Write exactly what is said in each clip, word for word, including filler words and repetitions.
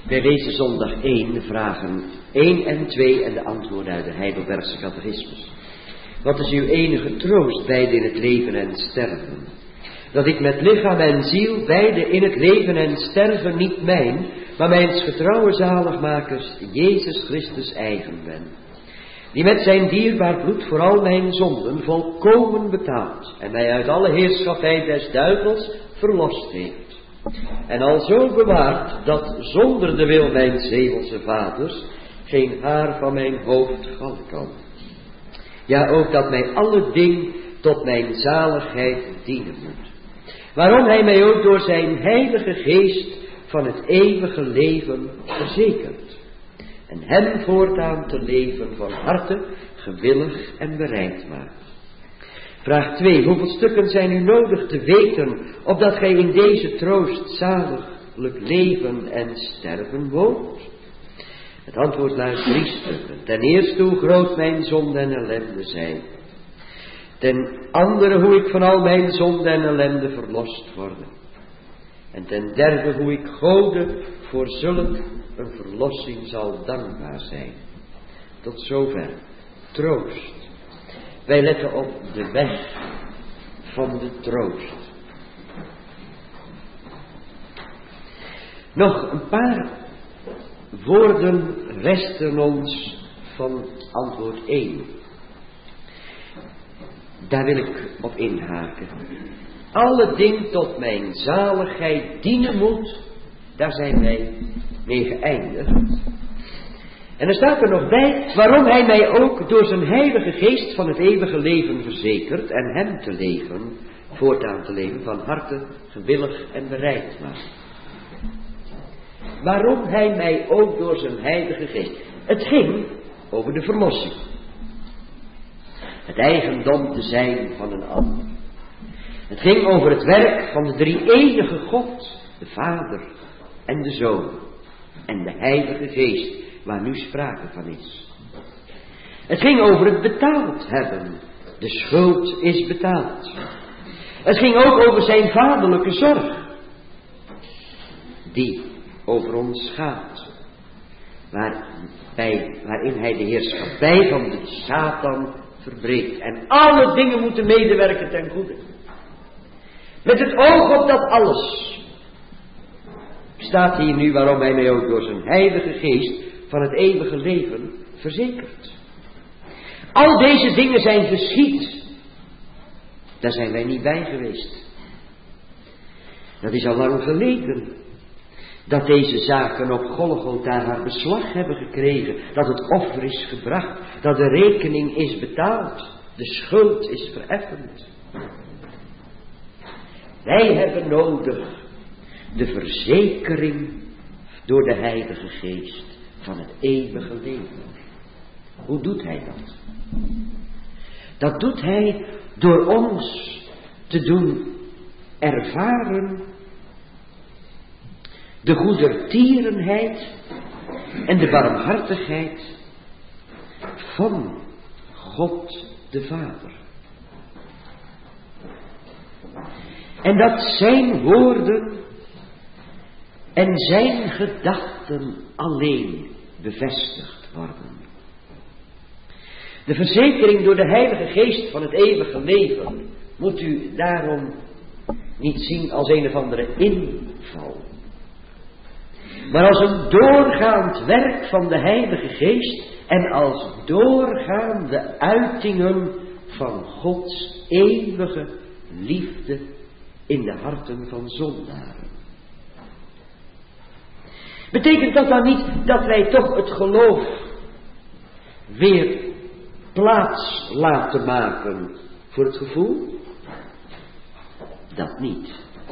Wij lezen zondag één, vragen één en twee en de antwoorden uit de Heidelbergse catechismus. Wat is uw enige troost, beide in het leven en sterven? Dat ik met lichaam en ziel, beide in het leven en sterven, niet mijn, maar mijns getrouwe zaligmakers, Jezus Christus eigen ben. Die met zijn dierbaar bloed voor al mijn zonden volkomen betaald en mij uit alle heerschappij des duivels verlost heeft. En al zo bewaard dat zonder de wil mijn hemelse vaders geen haar van mijn hoofd vallen kan. Ja, ook dat mij alle ding tot mijn zaligheid dienen moet. Waarom hij mij ook door zijn heilige geest van het eeuwige leven verzekert. En hem voortaan te leven van harte, gewillig en bereid maakt. Vraag twee. Hoeveel stukken zijn u nodig te weten, opdat gij in deze troost zaliglijk leven en sterven woont? Het antwoord luidt drie stukken. Ten eerste hoe groot mijn zonde en ellende zijn. Ten andere hoe ik van al mijn zonde en ellende verlost word. En ten derde hoe ik Gode voor zulk een verlossing zal dankbaar zijn. Tot zover. Troost. Wij letten op de weg van de troost. Nog een paar woorden resten ons van antwoord één. Daar wil ik op inhaken. Alle ding tot mijn zaligheid dienen moet, daar zijn wij mee geëindigd. En er staat er nog bij, waarom hij mij ook door zijn heilige geest van het eeuwige leven verzekert en hem te leven, voortaan te leven, van harte, gewillig en bereid maakt. Waarom hij mij ook door zijn heilige geest. Het ging over de verlossing. Het eigendom te zijn van een ander. Het ging over het werk van de drie-enige God, de Vader en de Zoon en de Heilige Geest, waar nu sprake van is. Het ging over het betaald hebben. De schuld is betaald. Het ging ook over zijn vaderlijke zorg, die over ons gaat, waarbij, waarin hij de heerschappij van de Satan verbreekt. En alle dingen moeten medewerken ten goede. Met het oog op dat alles staat hier nu waarom hij mij ook door zijn heilige geest van het eeuwige leven verzekert. Al deze dingen zijn geschied. Daar zijn wij niet bij geweest. Dat is al lang geleden. Dat deze zaken op Golgotha haar beslag hebben gekregen. Dat het offer is gebracht. Dat de rekening is betaald. De schuld is vereffend. Wij hebben nodig de verzekering door de Heilige Geest van het eeuwige leven. Hoe doet hij dat? Dat doet hij door ons te doen ervaren de goedertierenheid en de barmhartigheid van God de Vader. En dat zijn woorden en zijn gedachten alleen bevestigd worden. De verzekering door de Heilige Geest van het eeuwige leven moet u daarom niet zien als een of andere inval, maar als een doorgaand werk van de Heilige Geest en als doorgaande uitingen van Gods eeuwige liefde in de harten van zondaren. Betekent dat dan niet dat wij toch het geloof weer plaats laten maken voor het gevoel? Dat niet.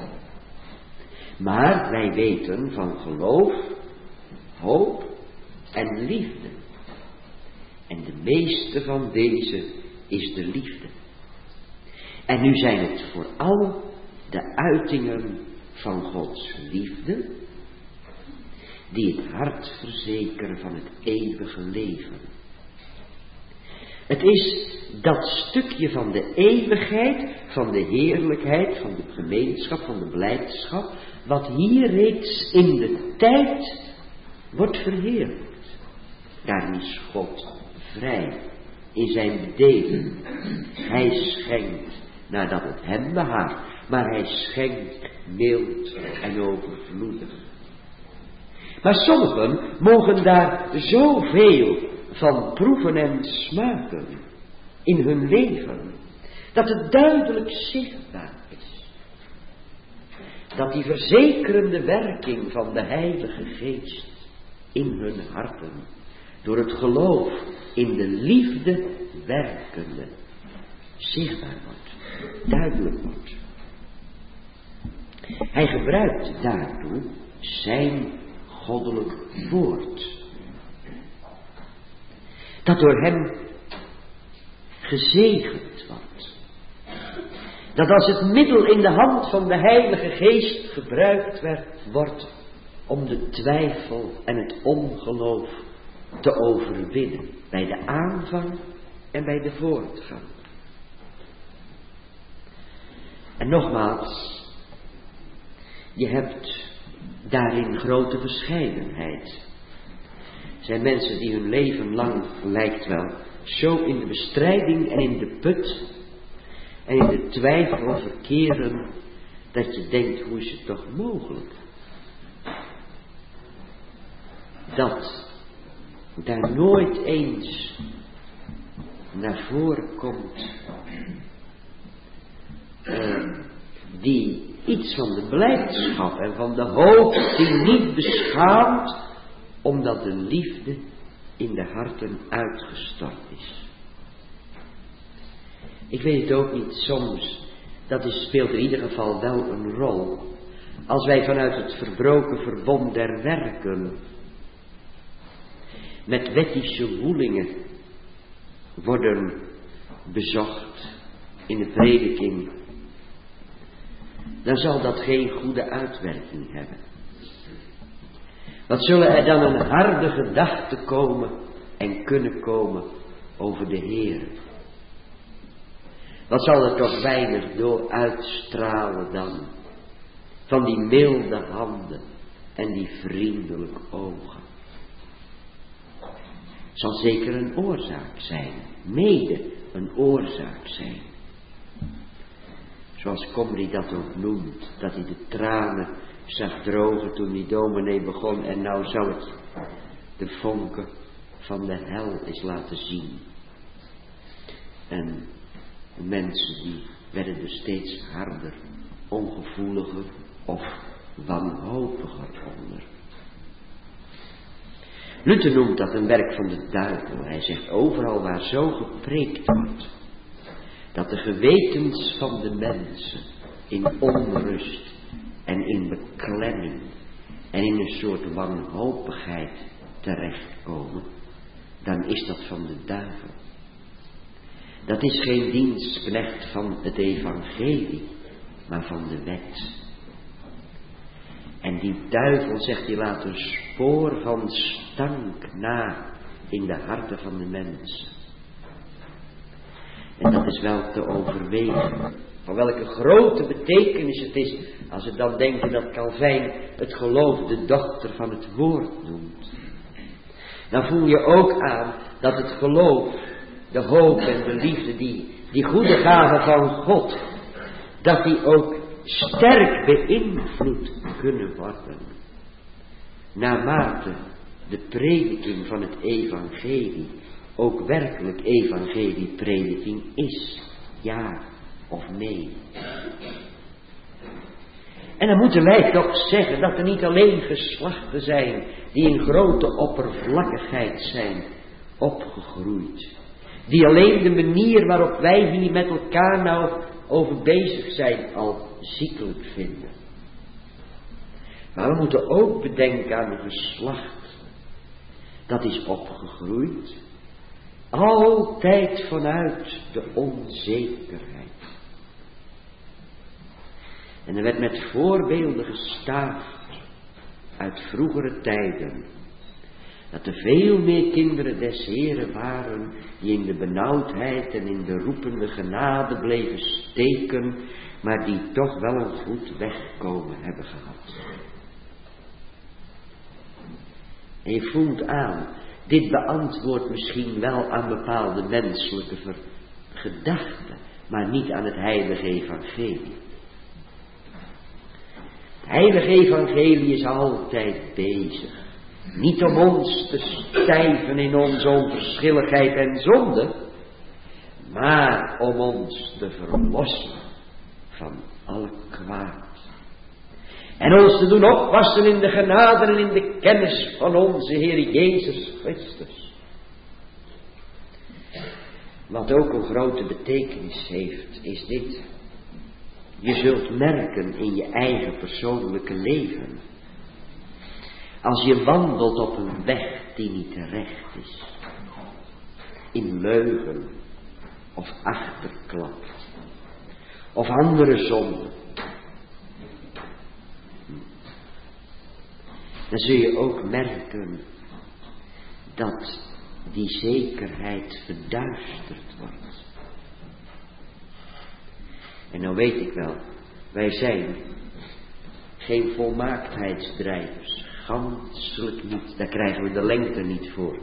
Maar wij weten van geloof, hoop en liefde. En de meeste van deze is de liefde. En nu zijn het vooral de uitingen van Gods liefde die het hart verzekeren van het eeuwige leven. Het is dat stukje van de eeuwigheid, van de heerlijkheid, van de gemeenschap, van de blijdschap, wat hier reeds in de tijd wordt verheerlijkt. Daarin is God vrij in zijn bedelen. Hij schenkt nadat het hem behaagt, maar hij schenkt mild en overvloedig. Maar sommigen mogen daar zoveel van proeven en smaken in hun leven, dat het duidelijk zichtbaar is. Dat die verzekerende werking van de Heilige Geest in hun harten, door het geloof in de liefde werkende, zichtbaar wordt, duidelijk wordt. Hij gebruikt daartoe zijn goddelijk woord, dat door hem gezegend wordt. Dat als het middel in de hand van de Heilige Geest gebruikt werd, wordt om de twijfel en het ongeloof te overwinnen. Bij de aanvang en bij de voortgang. En nogmaals, je hebt daarin grote verscheidenheid. Er zijn mensen die hun leven lang, lijkt wel, zo in de bestrijding en in de put en in de twijfel verkeren, dat je denkt, hoe is het toch mogelijk dat daar nooit eens naar voren komt uh, die iets van de blijdschap en van de hoop die niet beschaamt, omdat de liefde in de harten uitgestort is. Ik weet het ook niet, soms, dat is, speelt in ieder geval wel een rol, als wij vanuit het verbroken verbond der werken met wettische woelingen worden bezocht in de prediking, dan zal dat geen goede uitwerking hebben. Wat zullen er dan een harde gedachten komen en kunnen komen over de Heer? Wat zal er toch weinig door uitstralen dan van die milde handen en die vriendelijke ogen? Zal zeker een oorzaak zijn, mede een oorzaak zijn. Zoals Comrie dat ook noemt, dat hij de tranen zag drogen toen die dominee begon en nou zou het de vonken van de hel eens laten zien. En de mensen die werden er steeds harder, ongevoeliger of wanhopiger onder. Luther noemt dat een werk van de duivel. Hij zegt overal waar zo gepreekt wordt, dat de gewetens van de mensen in onrust en in beklemming en in een soort wanhopigheid terechtkomen, dan is dat van de duivel. Dat is geen dienstknecht van het evangelie, maar van de wet. En die duivel, zegt hij, laat een spoor van stank na in de harten van de mensen. En dat is wel te overwegen. Van welke grote betekenis het is, als we dan denken dat Calvijn het geloof de dochter van het woord noemt. Dan voel je ook aan dat het geloof, de hoop en de liefde, die, die goede gaven van God, dat die ook sterk beïnvloed kunnen worden. Naarmate de prediking van het evangelie ook werkelijk evangelieprediking is. Ja of nee. En dan moeten wij toch zeggen dat er niet alleen geslachten zijn die in grote oppervlakkigheid zijn opgegroeid. Die alleen de manier waarop wij hier met elkaar nou over bezig zijn al ziekelijk vinden. Maar we moeten ook bedenken aan een geslacht dat is opgegroeid altijd vanuit de onzekerheid. En er werd met voorbeelden gestaafd uit vroegere tijden, dat er veel meer kinderen des Heren waren die in de benauwdheid en in de roepende genade bleven steken, maar die toch wel een goed wegkomen hebben gehad. En je voelt aan, dit beantwoordt misschien wel aan bepaalde menselijke ver- gedachten, maar niet aan het heilige evangelie. Het heilige evangelie is altijd bezig. Niet om ons te stijven in onze onverschilligheid en zonde, maar om ons te verlossen van alle kwaad. En ons te doen opwassen in de genade en in de kennis van onze Heer Jezus Christus. Wat ook een grote betekenis heeft, is dit. Je zult merken in je eigen persoonlijke leven, als je wandelt op een weg die niet terecht is, in leugen of achterklap of andere zonden, dan zul je ook merken dat die zekerheid verduisterd wordt. En nou weet ik wel, wij zijn geen volmaakheidsdrijvers, ganselijk niet, daar krijgen we de lengte niet voor.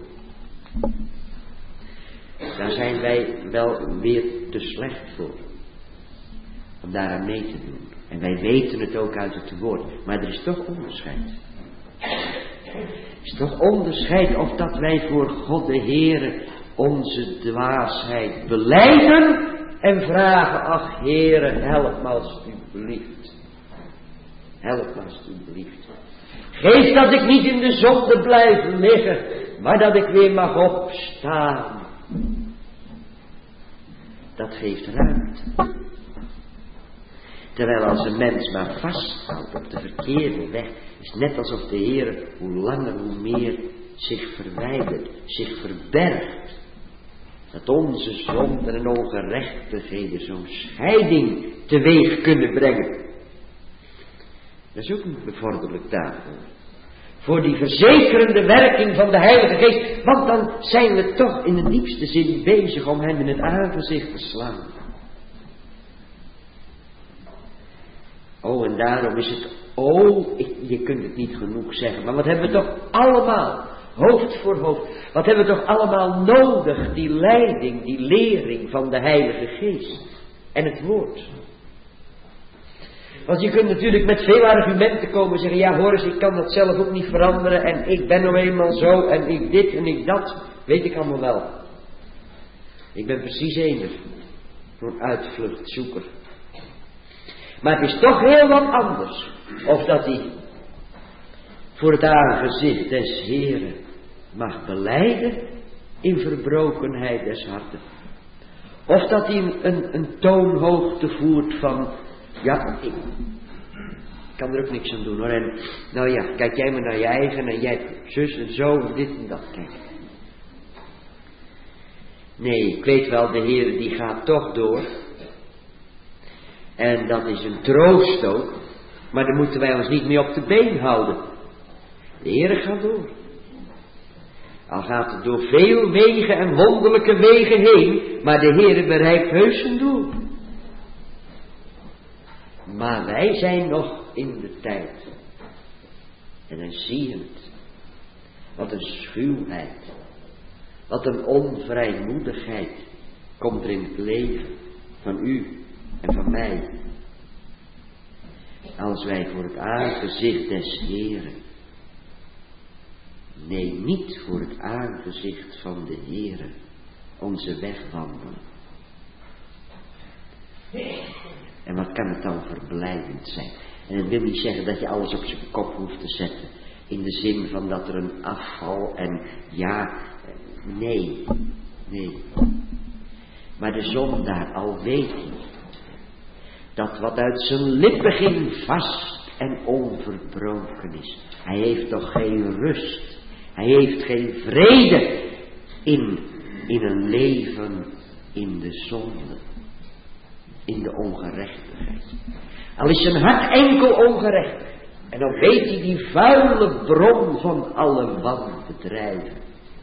Daar zijn wij wel weer te slecht voor, om daaraan mee te doen. En wij weten het ook uit het woord, maar er is toch onderscheid. Er is toch onderscheid of dat wij voor God de Heere onze dwaasheid belijden en vragen, ach Heere, help me alstublieft. Help me alstublieft. Geef dat ik niet in de zonde blijf liggen, maar dat ik weer mag opstaan. Dat geeft ruimte. Terwijl als een mens maar vasthoudt op de verkeerde weg, is net alsof de Heer hoe langer hoe meer zich verwijdert, zich verbergt. Dat onze zonden en ongerechtigheden zo'n scheiding teweeg kunnen brengen. Dat is ook niet bevorderlijk daarvoor. Voor die verzekerende werking van de Heilige Geest. Want dan zijn we toch in de diepste zin bezig om hem in het aangezicht te slaan. Oh, en daarom is het, oh, ik, je kunt het niet genoeg zeggen. Maar wat hebben we toch allemaal, hoofd voor hoofd. Wat hebben we toch allemaal nodig, die leiding, die lering van de Heilige Geest. En het woord. Want je kunt natuurlijk met veel argumenten komen en zeggen, ja hoor eens, ik kan dat zelf ook niet veranderen en ik ben nou eenmaal zo en ik dit en ik dat, weet ik allemaal wel. Ik ben precies eender, zo'n uitvluchtzoeker. Maar het is toch heel wat anders, of dat hij voor het aangezicht des Heeren mag belijden in verbrokenheid des harten. Of dat hij een, een toonhoogte voert van, ja, ik kan er ook niks aan doen hoor. En nou ja, kijk jij maar naar je eigen en jij zus en zo en dit en dat. Kijk. Nee, ik weet wel, de Heer die gaat toch door. En dat is een troost ook. Maar daar moeten wij ons niet mee op de been houden. De Heer gaat door. Al gaat het door veel wegen en wonderlijke wegen heen. Maar de Heer bereikt heus zijn doel. Maar wij zijn nog in de tijd. En dan zie je het. Wat een schuwheid. Wat een onvrijmoedigheid komt er in het leven van u en van mij. Als wij voor het aangezicht des Heeren, nee, niet voor het aangezicht van de Heere, onze weg wandelen. En wat kan het dan verblijdend zijn? En het wil niet zeggen dat je alles op zijn kop hoeft te zetten. In de zin van dat er een afval en ja, nee, nee. Maar de zondaar, al weet hij dat wat uit zijn lippen ging vast en onverbroken is. Hij heeft toch geen rust. Hij heeft geen vrede in, in een leven in de zonde. In de ongerechtigheid. Al is zijn hart enkel ongerechtig. En dan weet hij die vuile bron van alle wanbedrijven.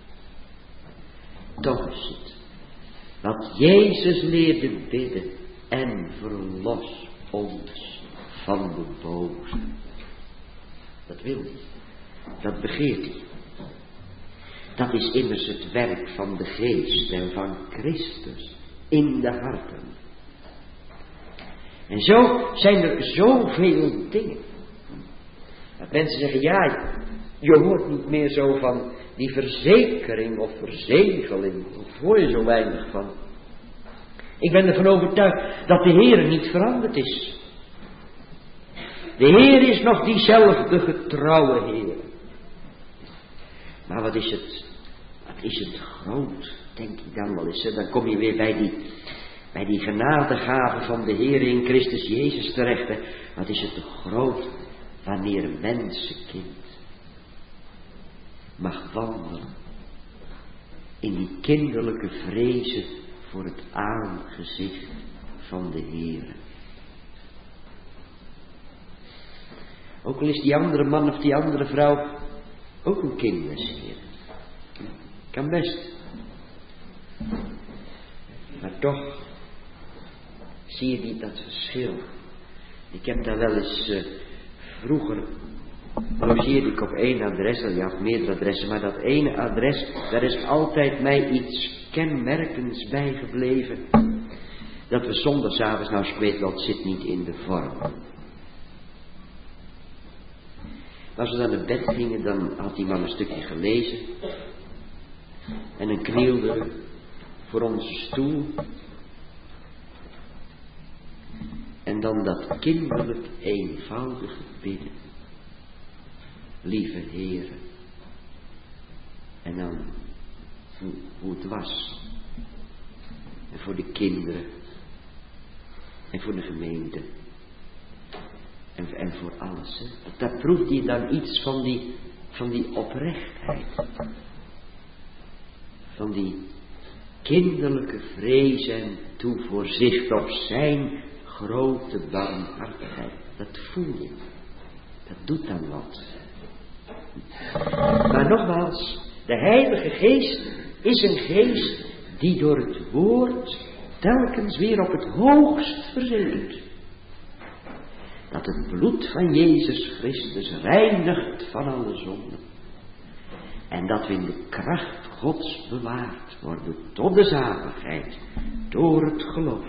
Toch is het wat Jezus leerde bidden. En verlos ons van de boze. Dat wil hij. Dat begeert hij. Dat is immers het werk van de Geest en van Christus in de harten. En zo zijn er zoveel dingen. Dat mensen zeggen, ja, je hoort niet meer zo van die verzekering of verzegeling. Daar hoor je zo weinig van. Ik ben ervan overtuigd dat de Heer niet veranderd is. De Heer is nog diezelfde getrouwe Heer. Maar wat is het, wat is het groot, denk ik dan wel eens. Hè? Dan kom je weer bij die, bij die genadegave van de Heer in Christus Jezus terecht. Hè? Wat is het groot wanneer een mensenkind mag wandelen in die kinderlijke vrezen voor het aangezicht van de Heer. Ook al is die andere man of die andere vrouw ook een kind des Heeren. Kan best. Maar toch zie je die, dat verschil. Ik heb daar wel eens uh, vroeger logeerde ik op één adres, je had meerdere adressen, maar dat ene adres, daar is altijd mij iets kenmerkends bijgebleven. Dat we zondagsavonds, nou ik weet wel, het zit niet in de vorm. Als we dan naar bed gingen, dan had die man een stukje gelezen. En dan knielde we voor onze stoel. En dan dat kinderlijk eenvoudige bidden. Lieve Heere. En dan hoe, hoe het was. En voor de kinderen. En voor de gemeente. En, en voor alles. Hè. Daar proefde je dan iets van die, van die oprechtheid. Van die kinderlijke vrees en toevoorzicht op zijn grote barmhartigheid. Dat voel je. Dat doet dan wat. Maar nogmaals, de Heilige Geest is een geest die door het woord telkens weer op het hoogst verzekert. Dat het bloed van Jezus Christus reinigt van alle zonden. En dat we in de kracht Gods bewaard worden tot de zaligheid door het geloof.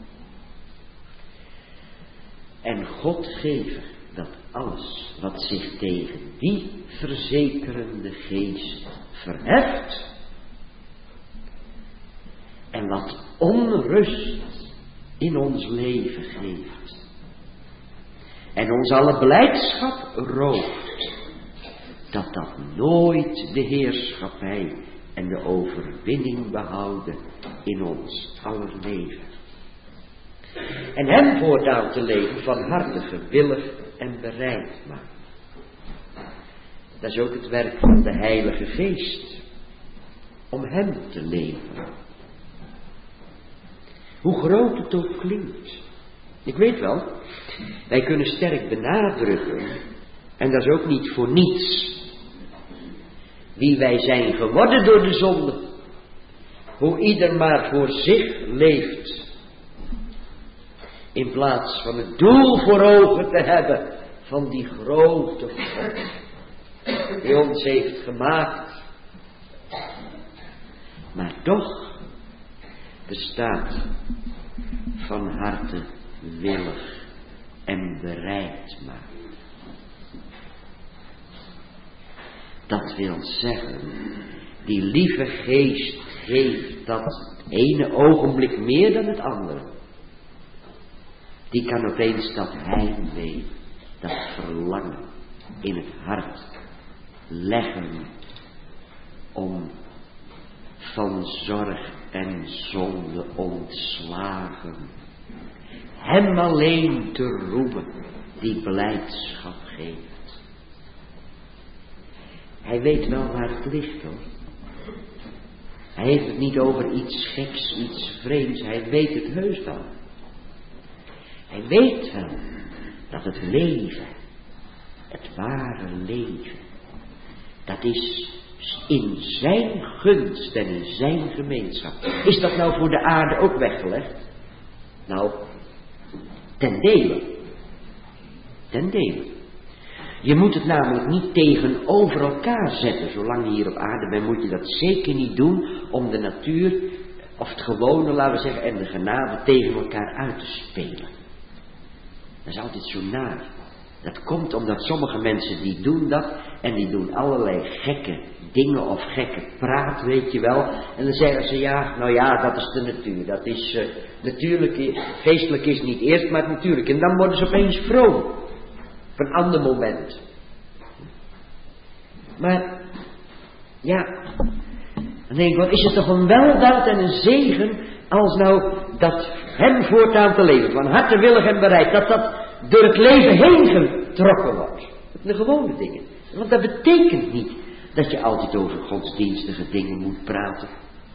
En God geven dat alles wat zich tegen die verzekerende geest verheft en wat onrust in ons leven geeft en ons alle blijdschap rooft, dat dat nooit de heerschappij en de overwinning behouden in ons aller leven. En hem voortaan te leven van harte gewillig en bereid maakt. Dat is ook het werk van de Heilige Geest. Om hem te leven. Hoe groot het ook klinkt. Ik weet wel, wij kunnen sterk benadrukken. En dat is ook niet voor niets. Wie wij zijn geworden door de zonde. Hoe ieder maar voor zich leeft. In plaats van het doel voor ogen te hebben van die grote God die ons heeft gemaakt. Maar toch bestaat van harte willig en bereid maakt. Dat wil zeggen, die lieve geest geeft dat het ene ogenblik meer dan het andere. Die kan opeens dat heimwee, dat verlangen in het hart leggen om van zorg en zonde ontslagen hem alleen te roemen die blijdschap geeft. Hij weet wel waar het ligt hoor. Hij heeft het niet over iets geks, iets vreemds, hij weet het heus wel. Hij weet wel dat het leven, het ware leven, dat is in zijn gunst en in zijn gemeenschap. Is dat nou voor de aarde ook weggelegd? Nou, ten dele. Ten dele. Je moet het namelijk niet tegenover elkaar zetten. Zolang je hier op aarde bent, moet je dat zeker niet doen om de natuur, of het gewone, laten we zeggen, en de genade tegen elkaar uit te spelen. Dat is altijd zo naar. Dat komt omdat sommige mensen die doen dat en die doen allerlei gekke dingen of gekke praat, weet je wel. En dan zeggen ze, ja, nou ja, dat is de natuur. Dat is, uh, natuurlijk, geestelijk is niet eerst, maar natuurlijk. En dan worden ze opeens vroom. Op een ander moment. Maar, ja, dan denk ik, wat is het toch een weldaad en een zegen als nou dat hem voortaan te leven, van harte willig en bereid, dat dat door het leven heen getrokken wordt. De gewone dingen. Want dat betekent niet dat je altijd over godsdienstige dingen moet praten.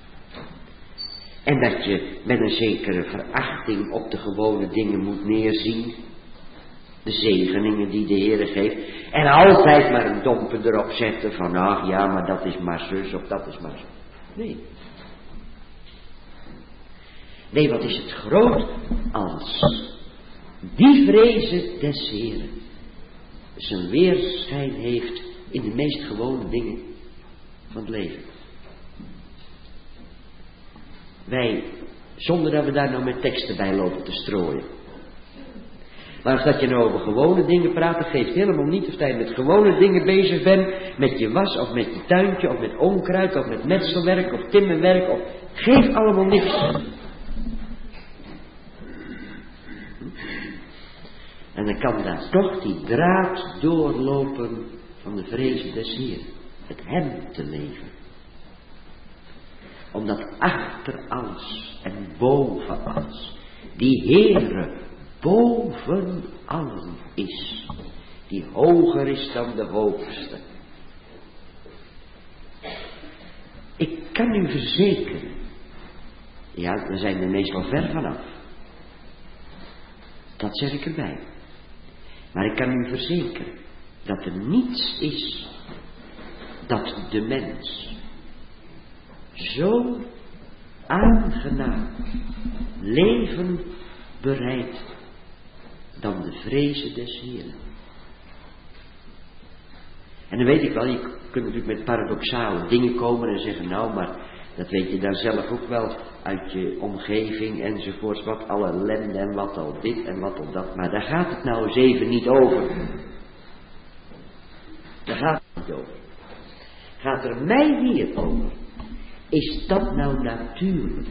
En dat je met een zekere verachting op de gewone dingen moet neerzien. De zegeningen die de Heer geeft. En altijd maar een domper erop zetten van, ach ja, maar dat is maar zus of dat is maar zo. Nee. Nee, wat is het groot als die vreze des Heeren zijn weerschijn heeft in de meest gewone dingen van het leven. Wij, zonder dat we daar nou met teksten bij lopen te strooien. Maar als dat je nou over gewone dingen praat, dat geeft helemaal niet of dat je met gewone dingen bezig bent, met je was of met je tuintje of met onkruid of met metselwerk of timmerwerk of, geeft allemaal niks. En dan kan daar toch die draad doorlopen van de vrezen des Heeren. Het hem te leven. Omdat achter alles en boven alles die Heere boven allen is. Die hoger is dan de hoogste. Ik kan u verzekeren. Ja, daar zijn we meestal ver vanaf. Dat zeg ik erbij. Maar ik kan u verzekeren dat er niets is dat de mens zo aangenaam leven bereidt dan de vrezen des Heeren. En dan weet ik wel, je kunt natuurlijk met paradoxale dingen komen en zeggen, nou maar dat weet je dan zelf ook wel uit je omgeving enzovoorts, wat al ellende en wat al dit en wat al dat. Maar daar gaat het nou eens even niet over. Daar gaat het niet over. Gaat er mij hier over? Is dat nou natuurlijk?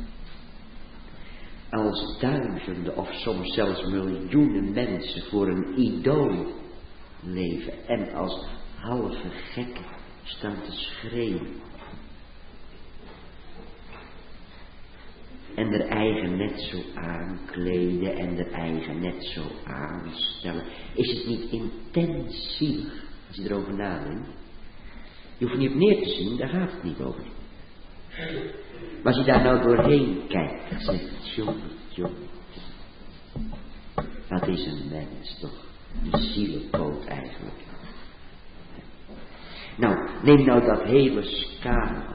Als duizenden of soms zelfs miljoenen mensen voor een idool leven en als halve gekken staan te schreeuwen. En er eigen net zo aankleden en er eigen net zo aanstellen. Is het niet intens zielig als je erover nadenkt? Je hoeft niet op neer te zien, daar gaat het niet over. Maar als je daar nou doorheen kijkt, dan zegt het, jongen, jongen. Wat is een mens toch? Een zielepoot eigenlijk. Nou, neem nou dat hele scala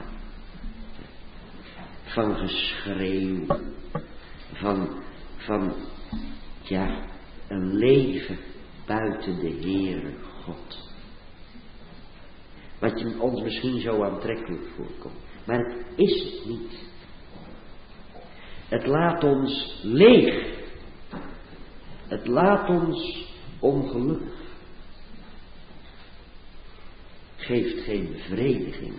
van geschreeuw, van, van, ja, een leven buiten de Heere God. Wat je ons misschien zo aantrekkelijk voorkomt. Maar het is het niet. Het laat ons leeg. Het laat ons ongelukkig. Geeft geen bevrediging.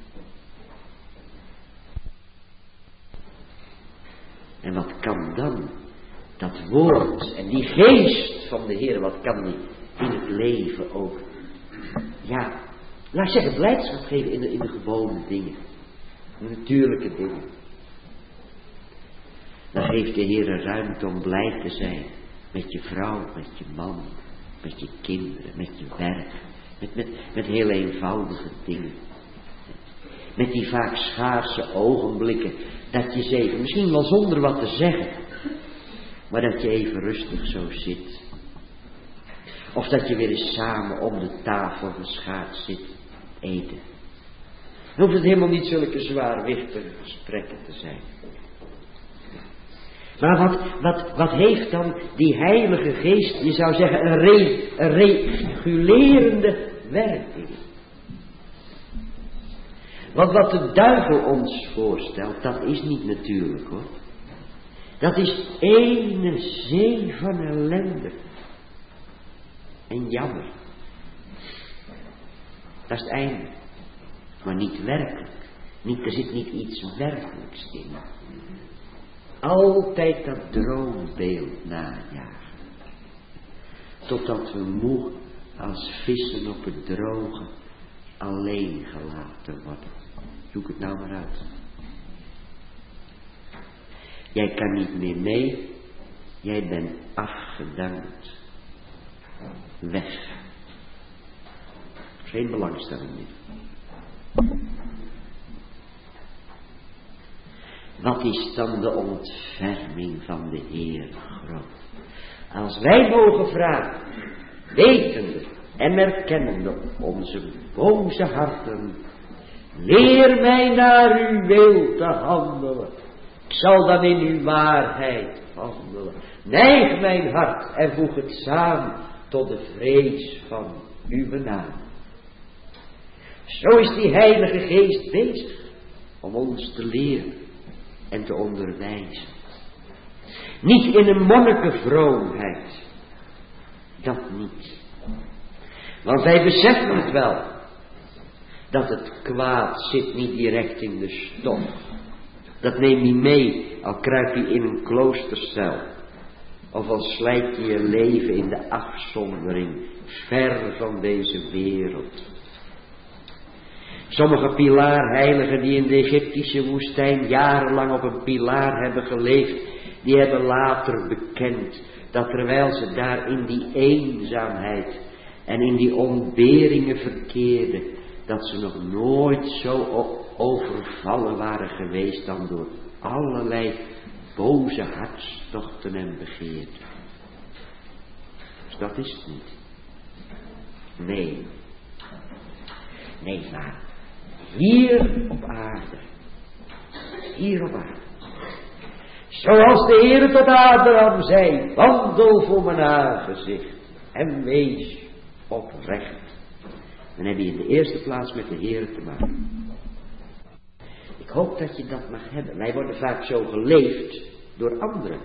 En wat kan dan dat woord en die geest van de Heer, wat kan die in het leven ook, ja, laat ik zeggen, blijdschap geven in de, in de gewone dingen. De natuurlijke dingen. Dan geeft de Heer ruimte om blij te zijn met je vrouw, met je man, met je kinderen, met je werk, met, met, met heel eenvoudige dingen. Met die vaak schaarse ogenblikken, dat je ze even, misschien wel zonder wat te zeggen, maar dat je even rustig zo zit. Of dat je weer eens samen om de tafel geschaard zit, eten. Dan hoeft het helemaal niet zulke zwaarwichtige gesprekken te zijn. Maar wat, wat, wat heeft dan die Heilige Geest, je zou zeggen, een, re, een regulerende werking? Want wat de duivel ons voorstelt, dat is niet natuurlijk hoor. Dat is ene zee van ellende. En jammer. Dat is het einde. Maar niet werkelijk. Niet, er zit niet iets werkelijks in. Altijd dat droombeeld najagen. Totdat we moe als vissen op het droge alleen gelaten worden. Zoek het nou maar uit. Jij kan niet meer mee. Jij bent afgedankt. Weg. Geen belangstelling meer. Wat is dan de ontferming van de Heer groot? Als wij mogen vragen, wetende en erkennende onze boze harten, leer mij naar uw wil te handelen. Ik zal dan in uw waarheid handelen. Neig mijn hart en voeg het samen tot de vrees van uw naam. Zo is die Heilige Geest bezig om ons te leren en te onderwijzen. Niet in een monnikenvroomheid. Dat niet. Want wij beseffen het wel. Dat het kwaad zit niet direct in de stof. Dat neem je mee, al kruip je in een kloostercel. Of al slijt je je leven in de afzondering, ver van deze wereld. Sommige pilaarheiligen die in de Egyptische woestijn jarenlang op een pilaar hebben geleefd, die hebben later bekend dat terwijl ze daar in die eenzaamheid en in die ontberingen verkeerden, dat ze nog nooit zo overvallen waren geweest dan door allerlei boze hartstochten en begeerten. Dus dat is het niet. Nee. Nee, maar hier op aarde. Hier op aarde. Zoals de Heer tot Abraham zei, wandel voor mijn aangezicht en wees oprecht. Dan heb je in de eerste plaats met de Heer te maken. Ik hoop dat je dat mag hebben. Wij worden vaak zo geleefd door anderen.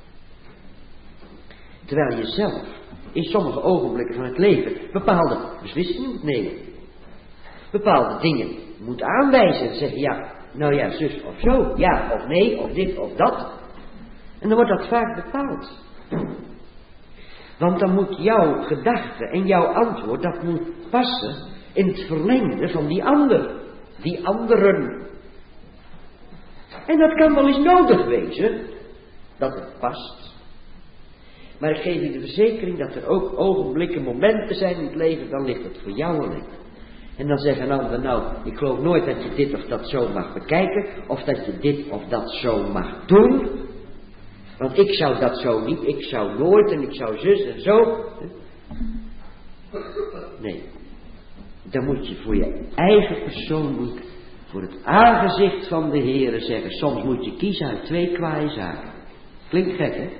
Terwijl je zelf in sommige ogenblikken van het leven bepaalde beslissingen moet nemen. Bepaalde dingen moet aanwijzen en zeggen, ja, nou ja, zus of zo, ja of nee, of dit of dat. En dan wordt dat vaak bepaald. Want dan moet jouw gedachte en jouw antwoord, dat moet passen in het verlengde van die ander. Die anderen. En dat kan wel eens nodig wezen, dat het past. Maar ik geef je de verzekering dat er ook ogenblikken, momenten zijn in het leven, dan ligt het voor jou alleen. En dan zeggen een ander, nou, ik geloof nooit dat je dit of dat zo mag bekijken, of dat je dit of dat zo mag doen. Want ik zou dat zo niet, ik zou nooit en ik zou zus en zo. Nee, dan moet je voor je eigen persoon, voor het aangezicht van de Heere zeggen, soms moet je kiezen uit twee kwaaie zaken. Klinkt gek, hè?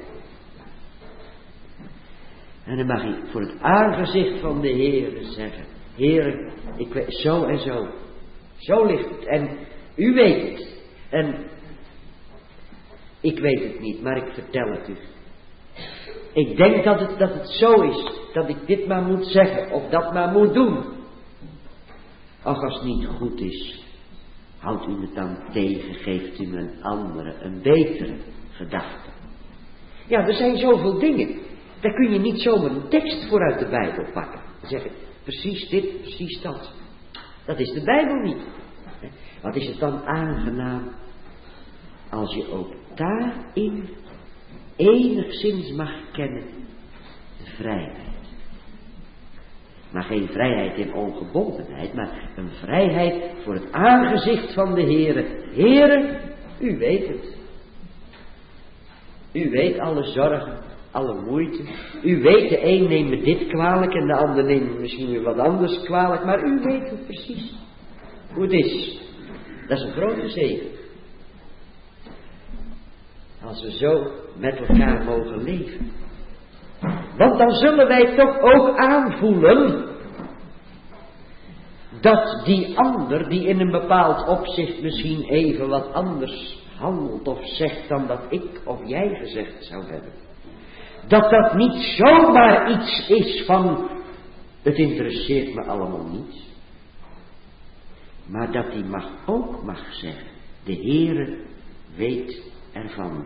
En dan mag je voor het aangezicht van de Heere zeggen, Heere, ik weet zo en zo. Zo ligt het. En u weet het. En ik weet het niet, maar ik vertel het u. Ik denk dat het, dat het zo is, dat ik dit maar moet zeggen, of dat maar moet doen. Ach, als het niet goed is, houdt u het dan tegen, geeft u me een andere, een betere gedachte. Ja, er zijn zoveel dingen. Daar kun je niet zomaar een tekst voor uit de Bijbel pakken. En zeggen, precies dit, precies dat. Dat is de Bijbel niet. Wat is het dan aangenaam als je ook daarin enigszins mag kennen de vrijheid. Maar geen vrijheid in ongebondenheid, maar een vrijheid voor het aangezicht van de Heere. Heere, u weet het. U weet alle zorgen, alle moeite. U weet, de een neemt me dit kwalijk en de ander neemt me misschien weer wat anders kwalijk, maar u weet het precies hoe het is. Dat is een grote zegen. Als we zo met elkaar mogen leven. Want dan zullen wij toch ook aanvoelen dat die ander, die in een bepaald opzicht misschien even wat anders handelt of zegt dan dat ik of jij gezegd zou hebben. Dat dat niet zomaar iets is van, het interesseert me allemaal niet. Maar dat die mag ook mag zeggen, de Heere weet ervan.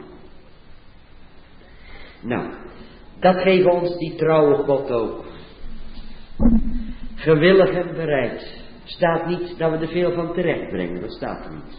Nou, dat geeft ons die trouwe God ook. Gewillig en bereid. Staat niet dat we er veel van terecht brengen, dat staat er niet.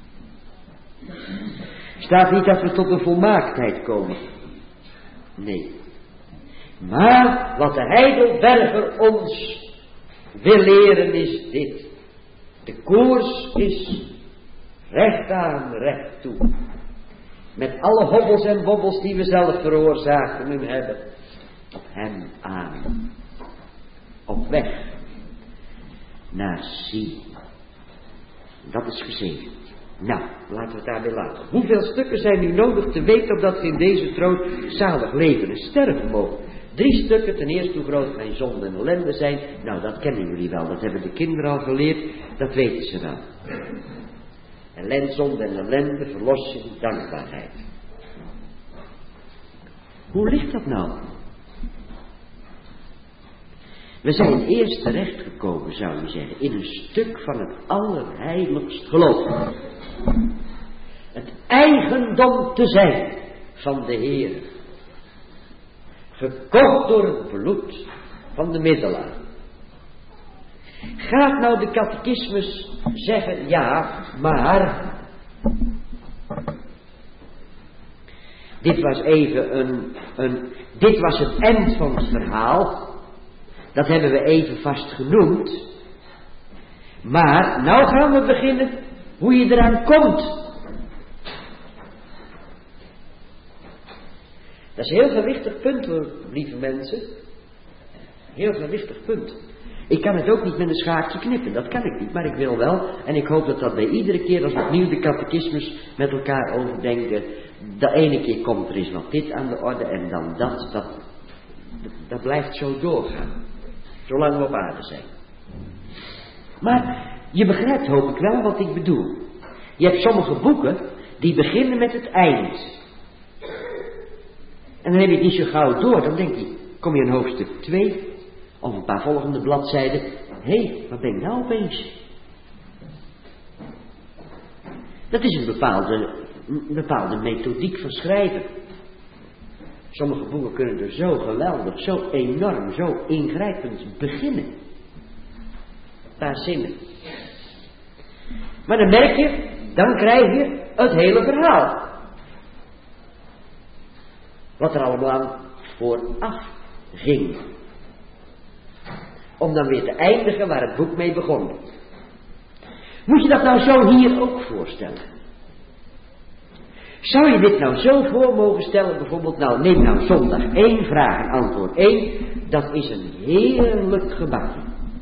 Staat niet dat we tot een volmaaktheid komen. Nee. Maar wat de Heidelberger ons wil leren is dit. De koers is recht aan, recht toe. Met alle hobbels en bobbels die we zelf veroorzaken en hebben. Op hem aan. Op weg naar Sion. Dat is gezegend. Nou, laten we het daarbij laten. Hoeveel stukken zijn nu nodig te weten opdat we in deze troost zalig leven en sterven mogen? Drie stukken. Ten eerste hoe groot mijn zonde en ellende zijn. Nou, dat kennen jullie wel. Dat hebben de kinderen al geleerd. Dat weten ze wel. Ellende, zonde en ellende, verlossing, dankbaarheid. Hoe ligt dat nou? We zijn eerst terechtgekomen, zou je zeggen, in een stuk van het allerheiligst geloof. Het eigendom te zijn van de Heer. Gekocht door het bloed van de middelaar. Gaat nou de catechismus zeggen, ja, maar dit was even een, een dit was het eind van het verhaal. Dat hebben we even vast genoemd. Maar nou gaan we beginnen hoe je eraan komt. Dat is een heel gewichtig punt hoor, lieve mensen. Heel gewichtig punt. Ik kan het ook niet met een schaartje knippen, dat kan ik niet, maar ik wil wel. En ik hoop dat dat bij iedere keer als we opnieuw de catechismus met elkaar overdenken. De ene keer komt er eens nog dit aan de orde en dan dat. Dat, dat blijft zo doorgaan. Zolang we op aarde zijn. Maar je begrijpt hoop ik wel wat ik bedoel. Je hebt sommige boeken die beginnen met het eind. En dan heb je het niet zo gauw door. Dan denk je, kom je in hoofdstuk twee of een paar volgende bladzijden. Hé, hey, wat ben ik nou opeens? Dat is een bepaalde, een bepaalde methodiek van schrijven. Sommige boeken kunnen er zo geweldig, zo enorm, zo ingrijpend beginnen. Een paar zinnen. Maar dan merk je, dan krijg je het hele verhaal. Wat er allemaal aan vooraf ging. Om dan weer te eindigen waar het boek mee begon. Moet je dat nou zo hier ook voorstellen? Zou je dit nou zo voor mogen stellen, bijvoorbeeld, nou neem nou zondag één vraag en antwoord één, dat is een heerlijk gebakje.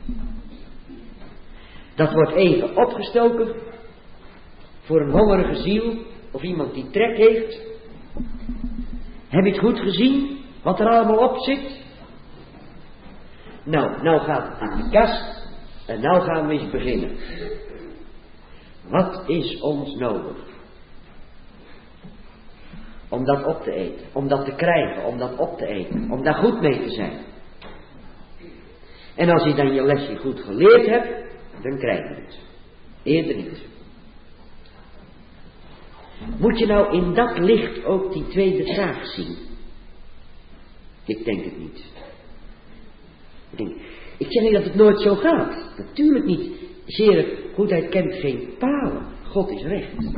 Dat wordt even opgestoken voor een hongerige ziel of iemand die trek heeft. Heb je het goed gezien, wat er allemaal op zit? Nou, nou gaat het aan de kast en nou gaan we eens beginnen. Wat is ons nodig? Om dat op te eten, om dat te krijgen, om dat op te eten, om daar goed mee te zijn. En als je dan je lesje goed geleerd hebt, dan krijg je het. Eerder niet. Moet je nou in dat licht ook die tweede vraag zien? Ik denk het niet. Ik, denk, ik zeg niet dat het nooit zo gaat. Natuurlijk niet. Zeer goedheid kent geen palen. God is recht.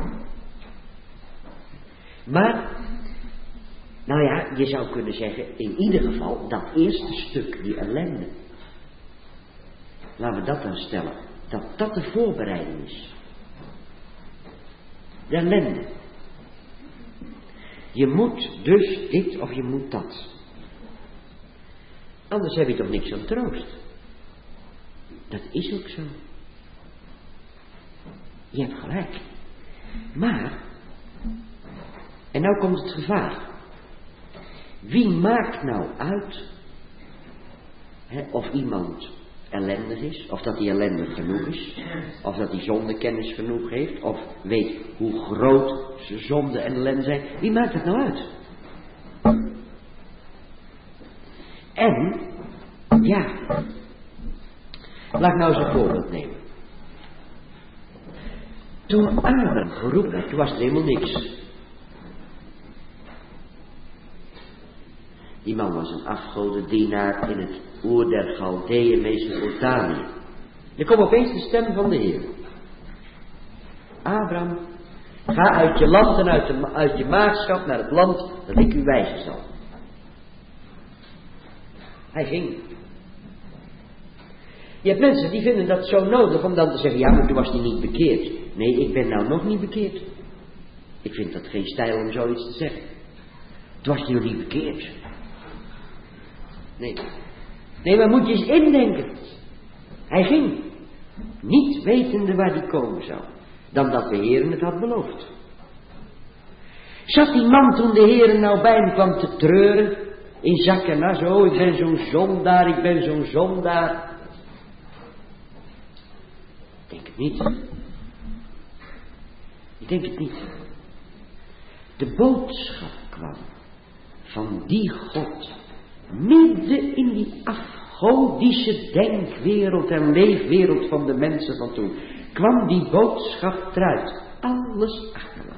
Maar, nou ja, je zou kunnen zeggen, in ieder geval, dat eerste stuk, die ellende. Laten we dat dan stellen. Dat dat de voorbereiding is. De ellende. Je moet dus dit of je moet dat. Anders heb je toch niks aan troost. Dat is ook zo. Je hebt gelijk. Maar, En nou komt het gevaar. Wie maakt nou uit hè, of iemand ellendig is, of dat hij ellendig genoeg is, of dat hij zondekennis genoeg heeft, of weet hoe groot zijn zonde en ellende zijn? Wie maakt het nou uit? En, ja, laat ik nou eens een voorbeeld nemen. Toen Adam geroepen werd, toen was er helemaal niks. Die man was een afgodendienaar in het oer der Galdeeën, Mesopotamië. Er kwam opeens de stem van de Heer. Abraham, ga uit je land en uit, de, uit je maagschap naar het land dat ik u wijzen zal. Hij ging. Je hebt mensen die vinden dat zo nodig om dan te zeggen, ja, maar toen was hij niet bekeerd. Nee, ik ben nou nog niet bekeerd. Ik vind dat geen stijl om zoiets te zeggen. Toen was hij nog niet bekeerd. Nee. Nee, maar moet je eens indenken. Hij ging. Niet wetende waar hij komen zou. Dan dat de Heer het had beloofd. Zat die man toen de Heer nou bij hem kwam te treuren. In zak en as. Oh, ik ben zo'n zondaar. Ik ben zo'n zondaar. Ik denk het niet. Ik denk het niet. De boodschap kwam van die God. Midden in die afgodische denkwereld en leefwereld van de mensen van toen. Kwam die boodschap eruit. Alles achterlaten.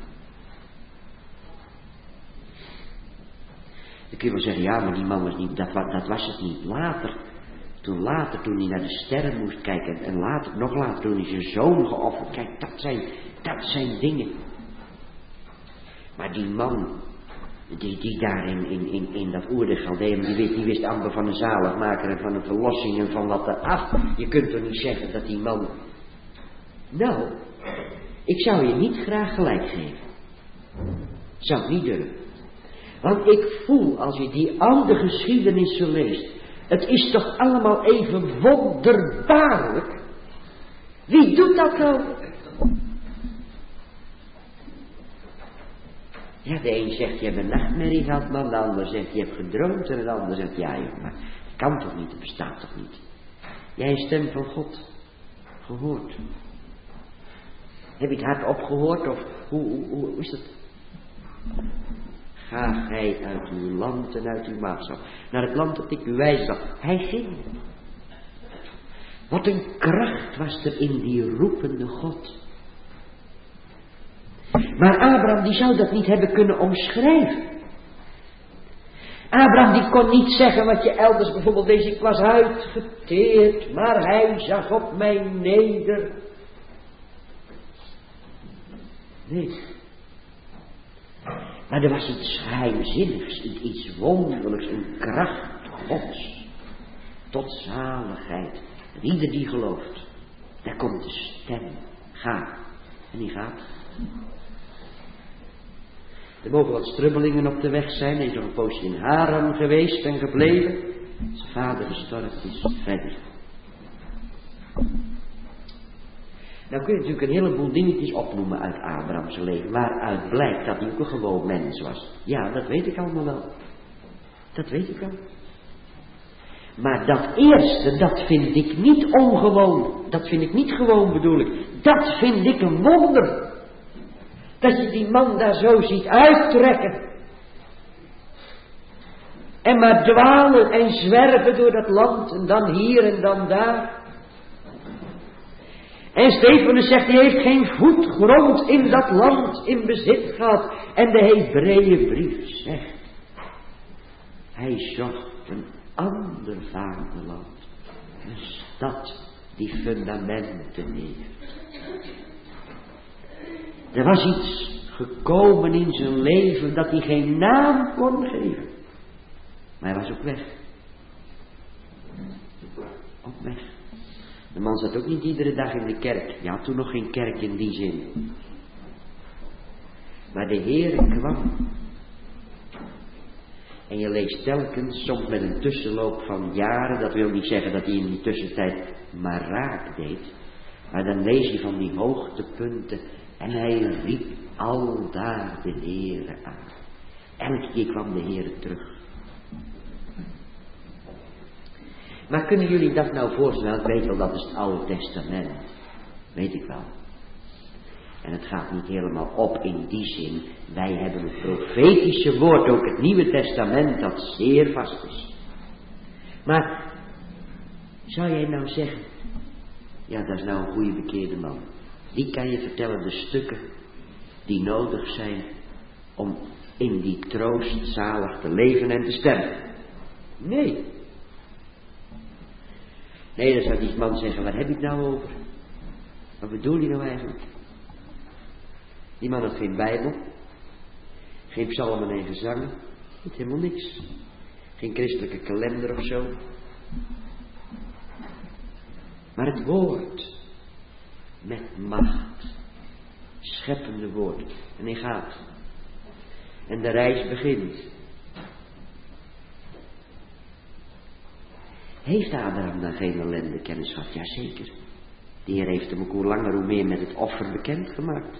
Dan kun je wel zeggen, ja, maar die man was niet, dat, dat was het niet. Later, toen later, toen hij naar de sterren moest kijken. En later, nog later, toen hij zijn zoon geofferd. Kijk, dat zijn, dat zijn dingen. Maar die man, die, die daar in, in, in, in dat oer der Galdeeën, die wist, die wist amper van een zaligmaker en van een verlossing en van wat er af. Je kunt toch niet zeggen dat die man... Nou, ik zou je niet graag gelijk geven. Zou ik niet durven. Want ik voel, als je die oude geschiedenissen leest, het is toch allemaal even wonderbaarlijk. Wie doet dat nou? Ja, de een zegt, je hebt een nachtmerrie gehad, man. De ander zegt, je hebt gedroomd. En de ander zegt, ja joh, maar het kan toch niet, het bestaat toch niet. Jij een stem van God gehoord. Heb je het hard opgehoord? Of hoe, hoe, hoe is dat? Ga gij uit uw land en uit uw maatschap naar het land dat ik u wijzen zal. Hij ging. Wat een kracht was er in die roepende God. Maar Abraham die zou dat niet hebben kunnen omschrijven. Abraham die kon niet zeggen wat je elders bijvoorbeeld leest. Ik was uitgeteerd, maar hij zag op mij neder. Nee. Maar er was iets geheimzinnigs, iets wonderlijks, een kracht Gods. Tot zaligheid. En ieder die gelooft, daar komt de stem. Ga. En die gaat. Er mogen wat strubbelingen op de weg zijn. Hij is nog een poosje in Haran geweest en gebleven. Zijn vader gestorven is verder. Nou kun je natuurlijk een heleboel dingetjes opnoemen uit Abraham's leven. Waaruit blijkt dat hij ook een gewoon mens was. Ja, dat weet ik allemaal wel. Dat weet ik wel. Maar dat eerste, dat vind ik niet ongewoon. Dat vind ik niet gewoon, bedoel ik. Dat vind ik een wonder. Dat je die man daar zo ziet uittrekken. En maar dwalen en zwerven door dat land. En dan hier en dan daar. En Stefanus zegt, hij heeft geen voetgrond in dat land in bezit gehad. En de Hebreeënbrief zegt, hij zocht een ander vaderland. Een stad die fundamenten heeft. Er was iets gekomen in zijn leven dat hij geen naam kon geven. Maar hij was ook weg. Ook weg. De man zat ook niet iedere dag in de kerk. Je had toen nog geen kerk in die zin. Maar de Heer kwam. En je leest telkens, soms met een tussenloop van jaren. Dat wil niet zeggen dat hij in die tussentijd maar raak deed. Maar dan lees je van die hoogtepunten. En hij riep aldaar de Heere aan. Elke keer kwam de Heere terug. Maar kunnen jullie dat nou voorstellen? Ik weet wel, dat is het Oude Testament. Weet ik wel. En het gaat niet helemaal op in die zin. Wij hebben het profetische woord, ook het Nieuwe Testament, dat zeer vast is. Maar, zou jij nou zeggen, ja, dat is nou een goede bekeerde man. Die kan je vertellen de stukken die nodig zijn om in die troost zalig te leven en te sterven. Nee. Nee, dan zou die man zeggen, waar heb je het nou over? Wat bedoel je nou eigenlijk? Die man had geen Bijbel, geen psalmen en gezangen, niet helemaal niks. Geen christelijke kalender of zo. Maar het woord, met macht, scheppende woord. En hij gaat. En de reis begint. Heeft Abraham dan geen ellende kennis gehad? Jazeker. De Heer heeft hem ook hoe langer hoe meer met het offer bekendgemaakt.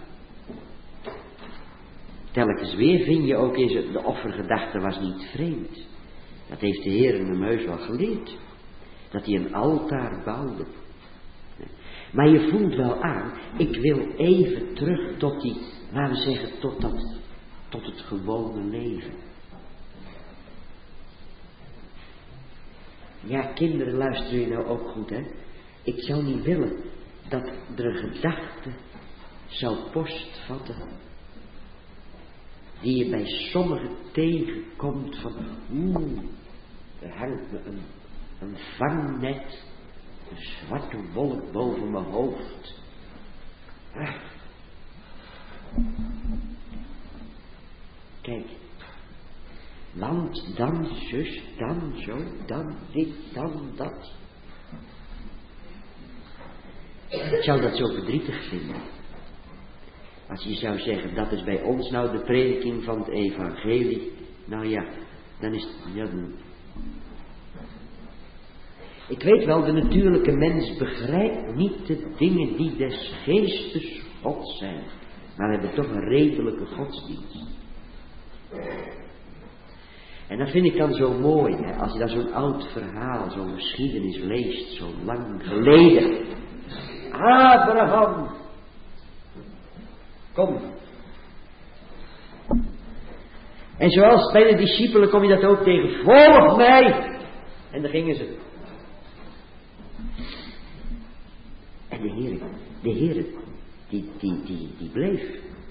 Telkens weer vind je ook in de offergedachte was niet vreemd. Dat heeft de Heer hem heus wel geleerd. Dat hij een altaar bouwde. Maar je voelt wel aan, ik wil even terug tot die, laten we zeggen, tot dat, tot het gewone leven. Ja, kinderen, luisteren jullie nou ook goed, hè? Ik zou niet willen dat er een gedachte zou postvatten die je bij sommigen tegenkomt van, oeh, er hangt me een, een vangnet, een zwarte wolk boven mijn hoofd. Ah. Kijk, want dan zus, dan zo, dan dit, dan dat. Ik zou dat zo verdrietig vinden. Als je zou zeggen, dat is bij ons nou de prediking van het evangelie. Nou ja, dan is het, ja, dan... Ik weet wel, de natuurlijke mens begrijpt niet de dingen die des geestes God zijn. Maar we hebben toch een redelijke godsdienst. En dat vind ik dan zo mooi, hè, als je dan zo'n oud verhaal, zo'n geschiedenis leest, zo lang geleden. Abraham, kom. En zoals bij de discipelen kom je dat ook tegen, volg mij. En daar gingen ze. En de Heer, de Heer, die, die, die, die bleef.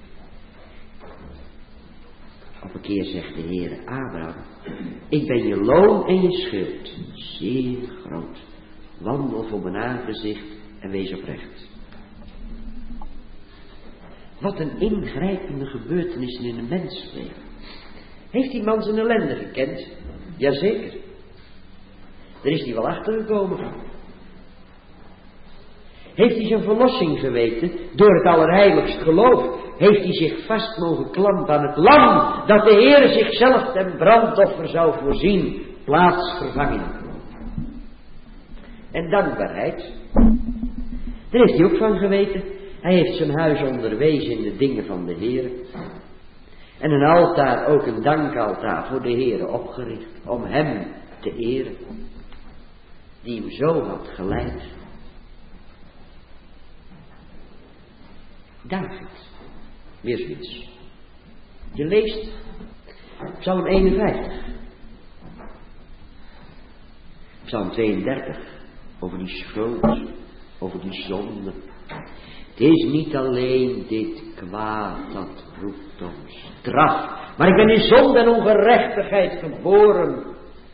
Op een keer zegt de Heer, Abraham, ik ben je loon en je schuld, zeer groot. Wandel voor mijn aangezicht en wees oprecht. Wat een ingrijpende gebeurtenis in een mensleven. Heeft die man zijn ellende gekend? Jazeker. Daar is hij wel achter gekomen. Heeft hij zijn verlossing geweten door het allerheiligst geloof? Heeft hij zich vast mogen klampen aan het lam dat de Heer zichzelf ten brandoffer zou voorzien, plaatsvervanging. En dankbaarheid. Daar heeft hij ook van geweten. Hij heeft zijn huis onderwezen in de dingen van de Heer. En een altaar, ook een dankaltaar voor de Heer opgericht, om hem te eren, die hem zo had geleid. David, weer zoiets. Je leest Psalm eenenvijftig, Psalm tweeëndertig, over die schuld, over die zonde. Het is niet alleen dit kwaad dat roept om straf, maar ik ben in zonde en ongerechtigheid geboren.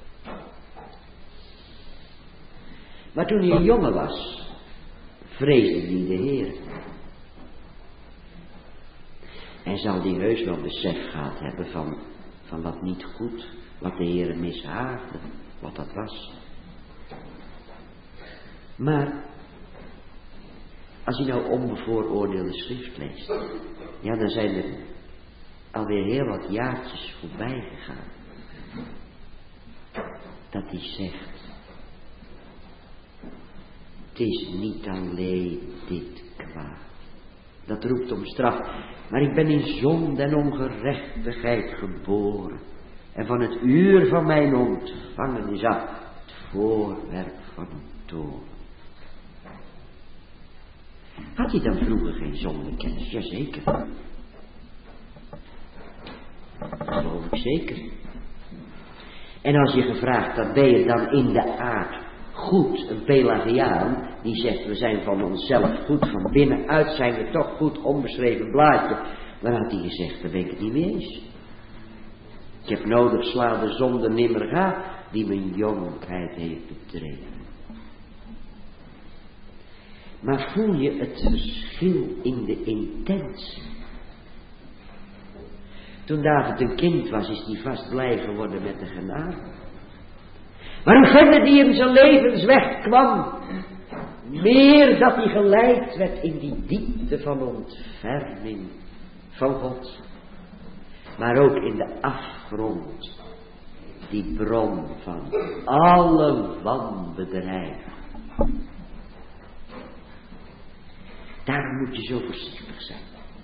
Maar toen hij een jongen was, vreesde hij de Heer. En zal die heus wel besef gehad hebben van, van wat niet goed, wat de Heer mishaagde, wat dat was. Maar, als je nou onbevooroordeelde schrift leest, ja, dan zijn er alweer heel wat jaartjes voorbij gegaan. Dat hij zegt, Het is niet alleen dit kwaad. Dat roept om straf. Maar ik ben in zonde en ongerechtigheid geboren. En van het uur van mijn ontvangen is af het voorwerp van een toorn. Had hij dan vroeger geen zondekennis? Jazeker. Dat geloof ik zeker. En als je gevraagd had, ben je dan in de aard goed, een Pelagiaan, die zegt we zijn van onszelf goed, van binnenuit zijn we toch goed, onbeschreven blaadje. Dan had hij gezegd, daar ben ik het niet mee eens. Ik heb nodig, sla de zonde nimmer ga, die mijn jonkheid heeft bedreven. Maar voel je het verschil in de intentie? Toen David een kind was, is hij vast blij geworden met de genade. Maar hoe verder die in zijn levensweg kwam, meer dat hij geleid werd in die diepte van ontferming van God. Maar ook in de afgrond, die bron van alle wanbedrijf. Daarom moet je zo voorzichtig zijn.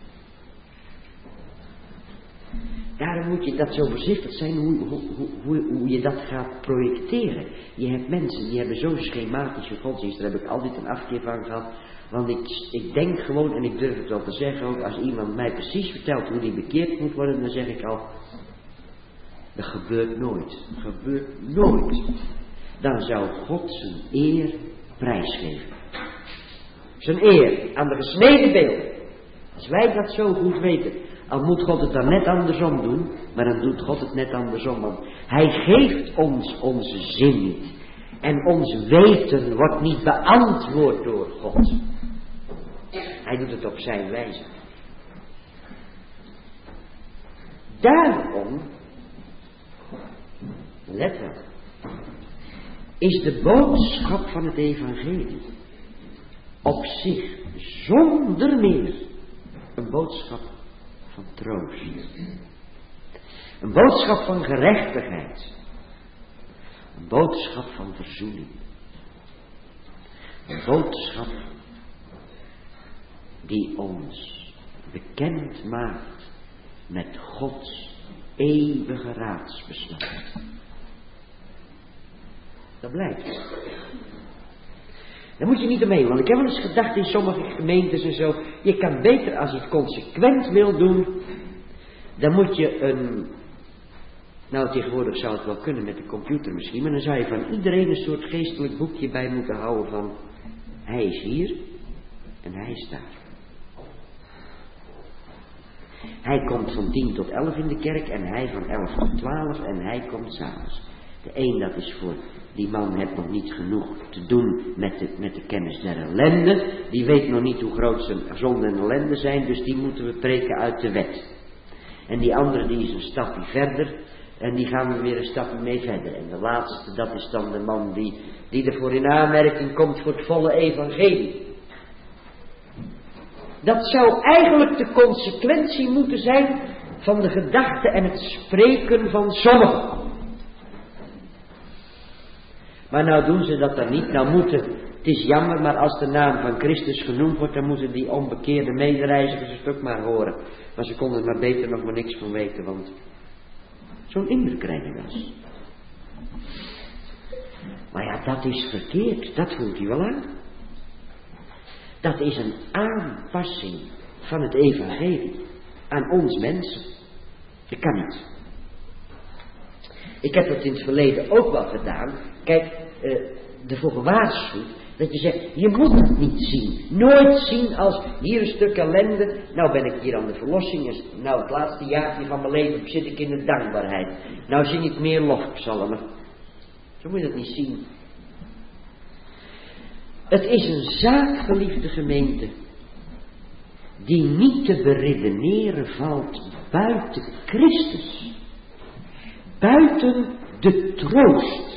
Daarom moet je dat zo voorzichtig zijn hoe, hoe, hoe, hoe je dat gaat projecteren. Je hebt mensen die hebben zo'n schematische godsdienst. Daar heb ik altijd een afkeer van gehad. Want ik, ik denk gewoon, en ik durf het wel te zeggen ook, als iemand mij precies vertelt hoe die bekeerd moet worden, dan zeg ik al, dat gebeurt nooit. Dat gebeurt nooit. Dan zou God zijn eer prijsgeven. Zijn eer aan de gesneden beelden. Als wij dat zo goed weten, al moet God het dan net andersom doen, maar dan doet God het net andersom. Want hij geeft ons onze zin niet. En ons weten wordt niet beantwoord door God. Hij doet het op zijn wijze. Daarom, let wel, is de boodschap van het evangelie op zich zonder meer een boodschap van troost. Een boodschap van gerechtigheid. Een boodschap van verzoening. Een boodschap die ons bekend maakt met Gods eeuwige raadsbesluit. Dat blijkt. Daar moet je niet omheen, want ik heb wel eens gedacht in sommige gemeentes en zo, je kan beter als je het consequent wil doen, dan moet je een, nou tegenwoordig zou het wel kunnen met de computer misschien, maar dan zou je van iedereen een soort geestelijk boekje bij moeten houden van, hij is hier en hij is daar. Hij komt van tien tot elf in de kerk en hij van elf tot twaalf en hij komt 's avonds. De een, dat is voor die man heeft nog niet genoeg te doen met de, met de kennis der ellende. Die weet nog niet hoe groot zijn zonde en ellende zijn, dus die moeten we preken uit de wet. En die andere die is een stapje verder en die gaan we weer een stapje mee verder. En de laatste, dat is dan de man die, die ervoor in aanmerking komt voor het volle evangelie. Dat zou eigenlijk de consequentie moeten zijn van de gedachte en het spreken van sommigen. Maar nou doen ze dat dan niet. Nou moeten, het is jammer, maar als de naam van Christus genoemd wordt, dan moeten die onbekeerde medereizigers een stuk maar horen. Maar ze konden er maar beter nog maar niks van weten, want zo'n indruk krijg je wel eens. Maar ja, dat is verkeerd, dat voelt u wel aan. Dat is een aanpassing van het evangelie aan ons mensen. Dat kan niet. Ik heb dat in het verleden ook wel gedaan. Kijk, uh, ervoor gewaarschuwd dat je zegt, je moet het niet zien. Nooit zien als hier een stuk ellende. Nou ben ik hier aan de verlossing. Nou het laatste jaartje van mijn leven zit ik in de dankbaarheid. Nou zie ik meer lofpsalmen. Zo moet je dat niet zien. Het is een zaak, geliefde gemeente, die niet te beredeneren valt buiten Christus. Buiten de troost.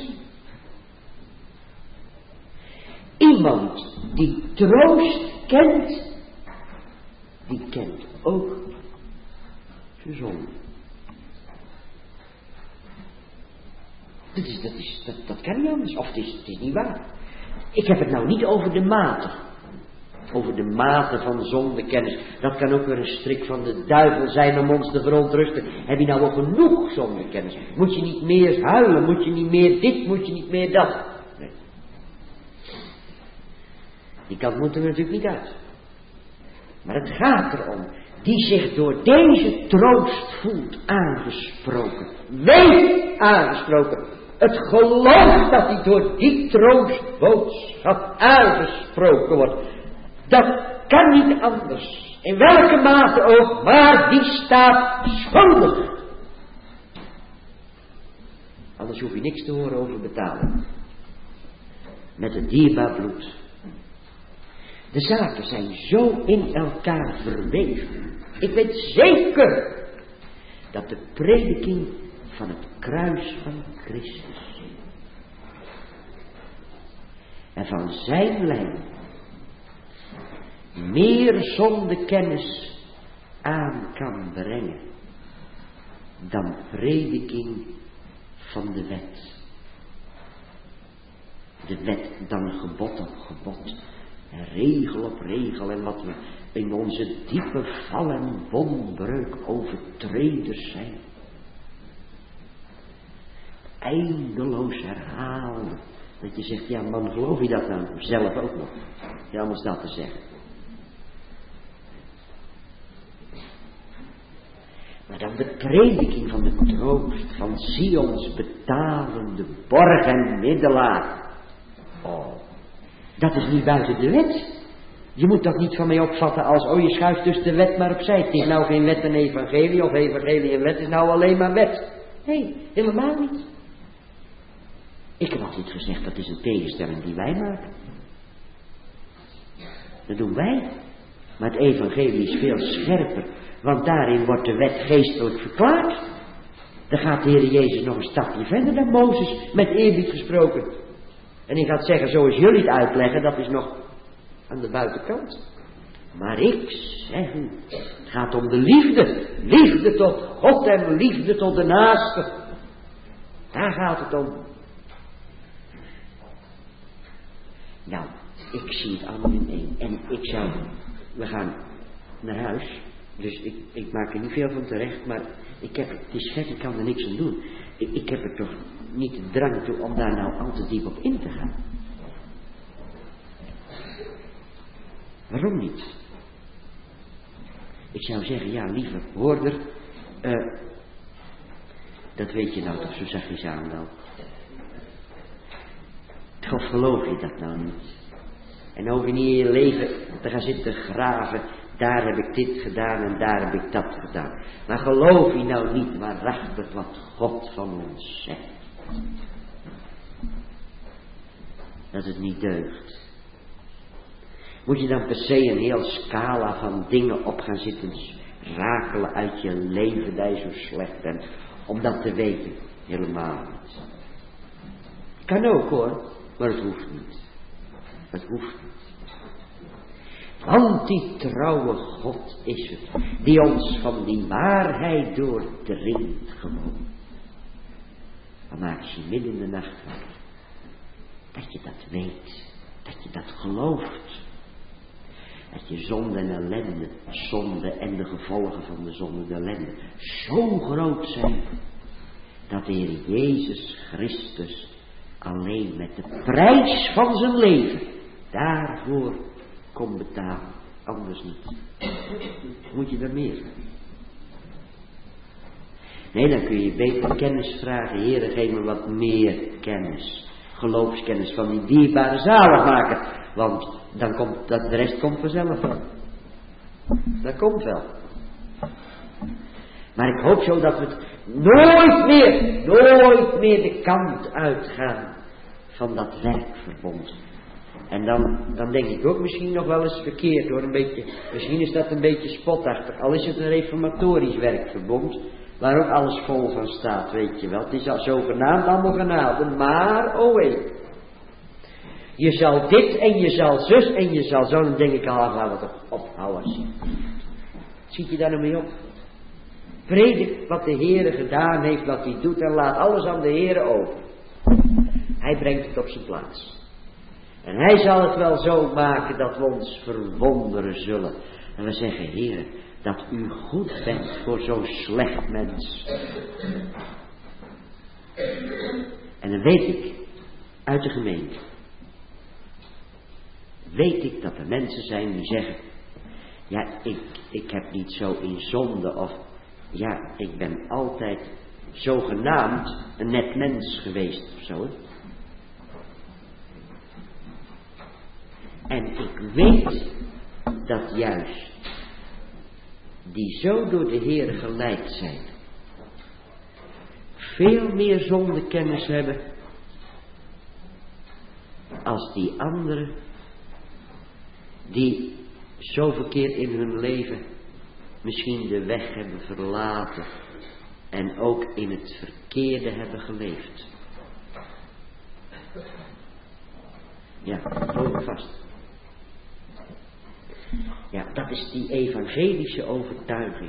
Iemand die troost kent, die kent ook zijn zonde. Dat, is, dat, is, dat, dat kan niet anders, of het is, het is niet waar. Ik heb het nou niet over de mate. Over de mate van zondekennis. Dat kan ook weer een strik van de duivel zijn om ons te verontrusten. Heb je nou wel genoeg zondekennis? Moet je niet meer huilen? Moet je niet meer dit? Moet je niet meer dat? Nee. Die kant moet er natuurlijk niet uit. Maar het gaat erom. Die zich door deze troost voelt aangesproken. Weet aangesproken. Het geloof dat hij door die troostboodschap aangesproken wordt. Dat kan niet anders. In welke mate ook. Maar die staat schuldig. Anders hoef je niks te horen over betalen. Met het dierbaar bloed. De zaken zijn zo in elkaar verweven. Ik weet zeker dat de prediking van het kruis van Christus en van zijn lijn meer zondekennis aan kan brengen dan prediking van de wet. De wet dan gebod op gebod. En regel op regel en wat we in onze diepe val en wondbreuk overtreders zijn. Eindeloos herhalen. Dat je zegt, ja man, geloof je dat nou zelf ook nog? Ja, om ons dat te zeggen. Maar dan de prediking van de troost van Sions betalende borg en middelaar. Oh. Dat is niet buiten de wet. Je moet dat niet van mij opvatten als, oh je schuift dus de wet maar opzij. Het is nou geen wet en evangelie, of evangelie en wet is nou alleen maar wet. Nee, helemaal niet. Ik heb altijd gezegd, dat is een tegenstelling die wij maken. Dat doen wij. Maar het evangelie is veel scherper, want daarin wordt de wet geestelijk verklaard. Dan gaat de Heer Jezus nog een stapje verder dan Mozes, met eerbied gesproken. En ik ga zeggen, zoals jullie het uitleggen, dat is nog aan de buitenkant. Maar ik zeg u, het gaat om de liefde. Liefde tot God en liefde tot de naaste. Daar gaat het om. Nou, ik zie het allemaal in één. En ik zou, we gaan naar huis. Dus ik, ik maak er niet veel van terecht, maar ik heb, het is gek, ik kan er niks aan doen. Ik, ik heb er toch niet de drang toe om daar nou al te diep op in te gaan. Waarom niet? Ik zou zeggen, ja lieve hoorder, uh, dat weet je nou toch zo zachtjes aan wel. Of geloof je dat nou niet? En over niet in je leven te gaan zitten graven, daar heb ik dit gedaan en daar heb ik dat gedaan. Maar geloof je nou niet waarachtig wat God van ons zegt? Dat het niet deugt. Moet je dan per se een heel scala van dingen op gaan zitten rakelen uit je leven dat je zo slecht bent, om dat te weten? Helemaal niet. Kan ook hoor, maar het hoeft niet. Het hoeft niet. Want die trouwe God is het, die ons van die waarheid doordringt gewoon. Dan maak je midden in de nacht wakker. Dat je dat weet, dat je dat gelooft. Dat je zonde en ellende, zonde en de gevolgen van de zonde en de ellende zo groot zijn, dat de Heer Jezus Christus alleen met de prijs van zijn leven daarvoor kon betalen, anders niet. Moet je er meer? Nee, dan kun je beter kennis vragen. Heere, geef me wat meer kennis. Geloofskennis van die dierbare zaligmaker. Want dan komt, dat, de rest komt vanzelf wel. Dat komt wel. Maar ik hoop zo dat we het nooit meer, nooit meer de kant uitgaan van dat werkverbond. En dan, dan denk ik ook misschien nog wel eens verkeerd hoor, een beetje, misschien is dat een beetje spotachtig, al is het een reformatorisch werkverbond, waar ook alles vol van staat, weet je wel. Het is al zogenaamd allemaal genade, maar oh wee. Je zal dit en je zal zus en je zal zo, dan denk ik al, laten we toch ophouden. Ziet je daar nou mee op? Predik wat de Heere gedaan heeft, wat hij doet en laat alles aan de Heere over. Hij brengt het op zijn plaats. En hij zal het wel zo maken dat we ons verwonderen zullen. En we zeggen, Heer, dat u goed bent voor zo'n slecht mens. En dan weet ik, uit de gemeente, weet ik dat er mensen zijn die zeggen, ja, ik, ik heb niet zo in zonde, of ja, ik ben altijd zogenaamd een net mens geweest of zo. Hè? En ik weet dat juist die zo door de Heer geleid zijn, veel meer zondekennis hebben als die anderen die zoveel keer in hun leven misschien de weg hebben verlaten en ook in het verkeerde hebben geleefd. Ja, hou me vast. Ja, dat is die evangelische overtuiging.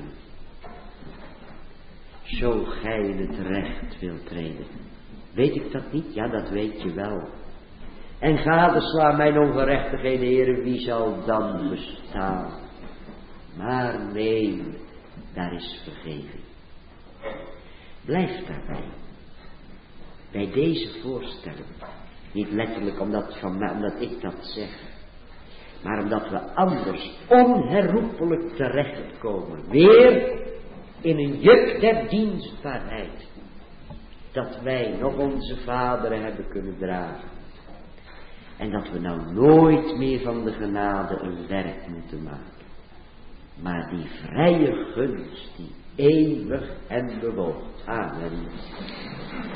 Zo gij in het recht wilt treden. Weet ik dat niet? Ja, dat weet je wel. En gadesla mijn ongerechtigheden, Heere, wie zal dan bestaan? Maar nee, daar is vergeving. Blijf daarbij. Bij deze voorstelling. Niet letterlijk omdat, van mij, omdat ik dat zeg. Maar omdat we anders onherroepelijk terechtkomen. Weer in een juk der dienstbaarheid. Dat wij nog onze vaderen hebben kunnen dragen. En dat we nou nooit meer van de genade een werk moeten maken. Maar die vrije gunst die eeuwig en bewoog. Amen.